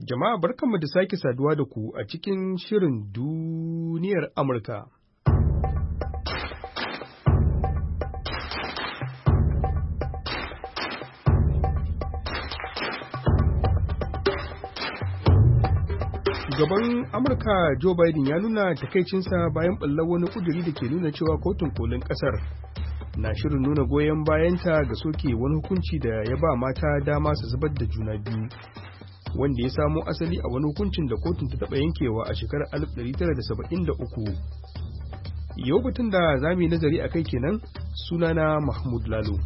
Jama'a barkanmu da sake saduwa da ku a cikin shirin duniyar Amurka. Shugaban Amurka Joe Biden ya nuna takaicinsa bayan ɓullar wani ƙuduri da ke nuna cewa kotun kolin ƙasar na shirin nuna goyon bayanta ga soke wani hukunci da ya ba mata dama su zubar da juna biyu, wanda ya samo asali a wani hukuncin da kotun ta taɓa yankewa a shekarar 1973. Yau batun da za mu yi nazari a kai kenan, sunana Mahmud Lalo.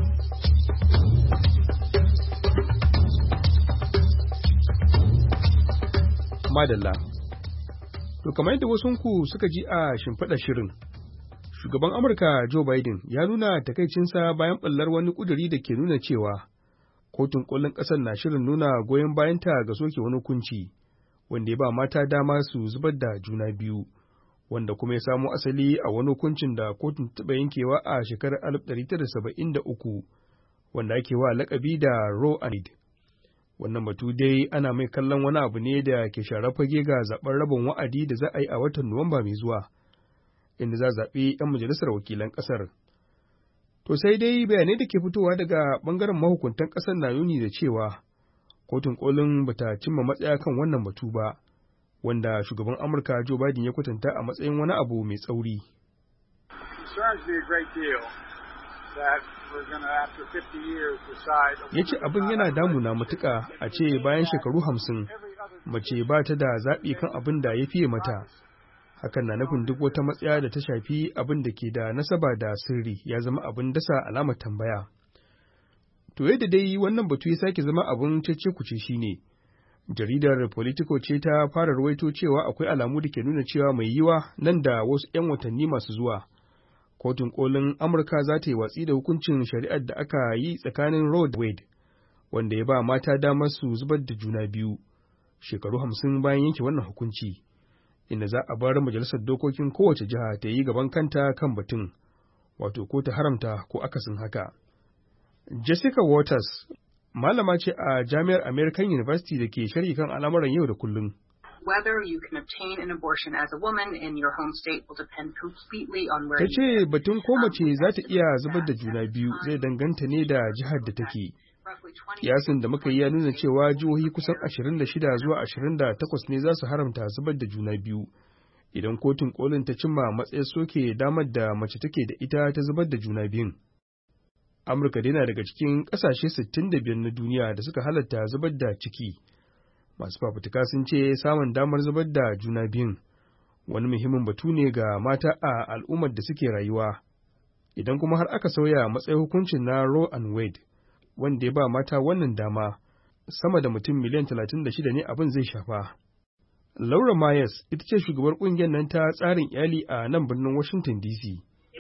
Madalla. To kamar yadda wasunku suka ji a shimfiɗar shirin, shugaban Amurka Joe Biden ya nuna takaicinsa bayan ɓallar wani ƙuduri da ke nuna cewa kotun ƙolin ƙasar na shirin nuna goyon bayanta ga soke wani hukunci wanda ya ba mata dama su zubar da juna biyu, wanda kuma ya samo asali a wani hukuncin da kotun taɓa yankewa a shekarar 1973 wanda ake wa laƙabi da Roe v. Wade. Wannan batu dai ana mai kallon wani abu ne da ke share fage ga zaɓen rabin wa'adi da za a yi a watan Nuwamba mai zuwa, inda za a zaɓi 'yan majalisar wakilan ƙasar. To sai dai bayanai da ke fitowa daga ɓangaren mahukuntan ƙasar na nuni da cewa kotun kolin bata cimma matsaya kan wannan batu ba, wanda shugaban Amurka Joe Biden ya kwatanta a matsayin wani abu mai tsauri. Ya ce abin yana damuna matuƙa a ce bayan shekaru 50 mace ba ta da zaɓi kan abin da ya fiye mata. Hakan na nufin duk wata matsaya da ta shafi abin da ke da nasaba da sirri ya zama abin dasa alamar tambaya. To yadda dai wannan batu ya sake zama abin cece-kuce shine, jaridar Politico ce ta fara ruwaito cewa akwai alamu da ke nuna cewa mai yiwa nan da wasu 'yan watanni masu zuwa, kotun kolin Amurka za ta yi watsi da hukuncin shari'ar da aka yi tsakanin Roe da Wade, wanda ya ba mata damar su zubar da juna biyu, shekaru 50 bayan yanke wannan hukunci, inda za a bar majalisar dokokin kowace jiha ta yi gaban kanta kan batun, wato ko ta haramta ko akasin haka. Jessica Waters, malama ce a Jami'ar American University da ke sharhi kan al'amuran yau da kullum. Ta ce batun ko mace za ta iya zubar da juna biyu zai danganta ne da jihar da take. Kiyasin da muka yi ya nuna cewa jihohi kusan 26 zuwa 28 ne za su haramta zubar da juna biyu, idan kotun kolin ta cimma matsayin soke damar da mace take da ita ta zubar da juna biyun. Amurka dai na daga cikin ƙasashe 65 na duniya da suka halatta zubar da ciki. Masu fafutuka sun ce samun damar zubar da juna biyun wani muhimmin batu ne ga mata a al'ummar da suke rayuwa. Idan kuma har aka sauya matsayin hukuncin na Roe and Wade, wanda ya ba mata wannan dama, sama da mutum miliyan 36 ne abin zai shafa. Laura Myers ita ce shugabar ƙungiyar nan ta tsarin iyali a nan birnin Washington DC.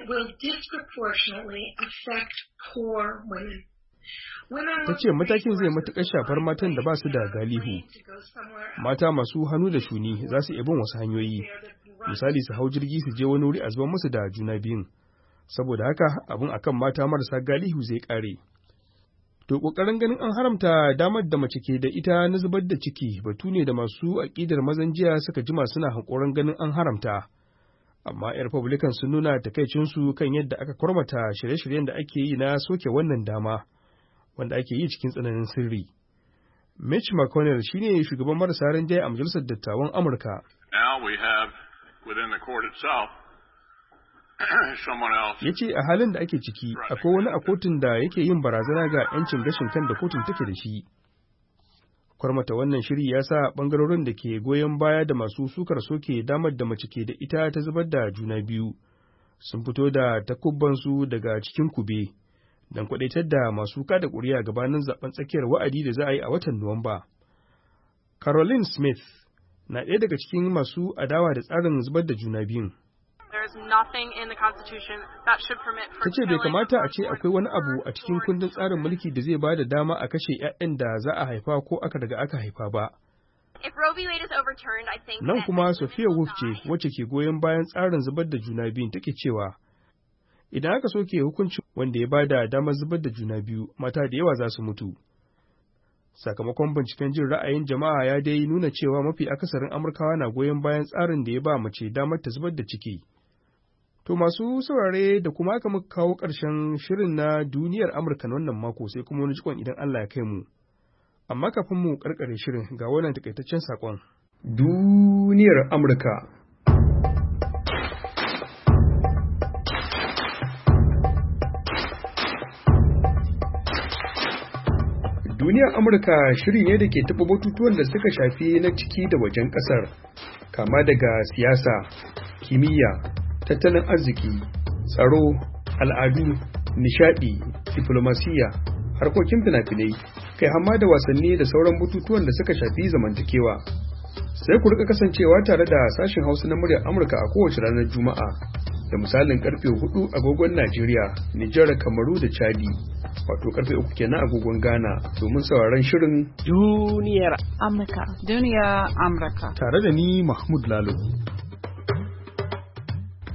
Ta ce matakin zai matuƙar shafar matan da ba su da galihu. Mata masu hannu da shuni za su iya bin wasu hanyoyi, misali su hau jirgi su je wani wuri a zubar musu da juna biyun. Saboda haka abin akan mata marasa galihu zai ƙare. To ƙoƙarin ganin an haramta damar da mace ke da ita na zubar da ciki batu ne da masu aƙidar mazan jiya suka jima suna hankoron ganin an haramta. Amma 'yan Republican sun nuna takaicinsu kan yadda aka kwarmata shirye-shiryen da ake yi na soke wannan dama, wanda ake yi cikin tsananin sirri. Mitch McConnell shine shugaban marasa rinjaye a Majalisar Dattawan Amurka. Ya ce a halin da ake ciki akwai wani a kotun da yake yin barazana ga 'yancin gashin kan da kotun take da shi. Kwarmata wannan shiri ya sa ɓangarorin da ke goyon baya da masu sukar soke damar da mace ke da ita ta zubar da juna biyu sun fito da takubbansu daga cikin kube don kwadaitar da masu kada ƙuri'a gabanin zaben tsakiyar wa'adi da za a yi a watan Nuwamba. Caroline Smith na ɗaya daga cikin masu adawa da tsarin zubar da juna biyun. Ta ce bai kamata a ce akwai wani abu a cikin kundin tsarin mulki da zai ba da dama a kashe 'ya'yan da za a haifa ko aka riga aka haifa ba. Nan kuma Sophia Wolf ce wacce ke goyon bayan tsarin zubar da juna biyun take cewa, idan aka soke hukuncin wanda ya ba da damar zubar da juna biyu, mata da yawa za su mutu. Sakamakon binciken jin ra'ayin jama'a ya dai nuna cewa mafi akasarin Amurkawa na goyon bayan tsarin da ya ba mace damar ta zubar da ciki. To masu saurare da kuma aka muka kawo ƙarshen shirin na duniyar Amurka na wannan mako sai kuma wani jikon idan Allah ya kai mu. Amma kafin mu karkare shirin ga wannan takaitaccen saƙon. Duniyar Amurka. Duniyar Amurka shiri ne da ke taɓa batutuwan da suka shafi na ciki da wajen ƙasar, kama daga siyasa, kimiyya, tattalin arziki, tsaro, al'adu, nishaɗi, diflomasiyya, harkokin fina-finai, kai hamma da wasanni da sauran batutuwan da suka shafi zamantakewa. Sai ku rika kasancewa tare da sashin Hausa na muryar Amurka a kowace ranar Juma'a, da misalin karfe 4 agogon Najeriya, Nijar, Kamaru da Chadi. Wato karfe 3 kenan agogon Ghana domin sauraron shirin Duniyar Amurka. Duniyar Amurka. Tare da ni Mahmud Lalo.